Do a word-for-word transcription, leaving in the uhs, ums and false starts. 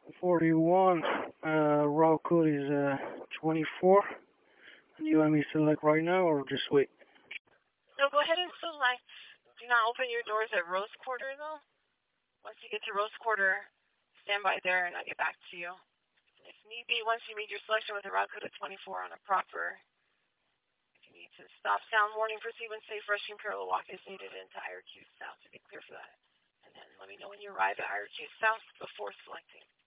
forty-one. Uh, route code is uh, twenty-four. And you want me to select right now or just wait? No, go ahead and select. Do not open your doors at Rose Quarter, though. Once you get to Rose Quarter, stand by there and I'll get back to you. If need be, once you meet your selection with a route code of twenty-four on a proper, if you need to stop, sound warning, proceed when safe, rushing parallel walk is needed into I R Q South to be clear for that. And then let me know when you arrive at I R Q South before selecting.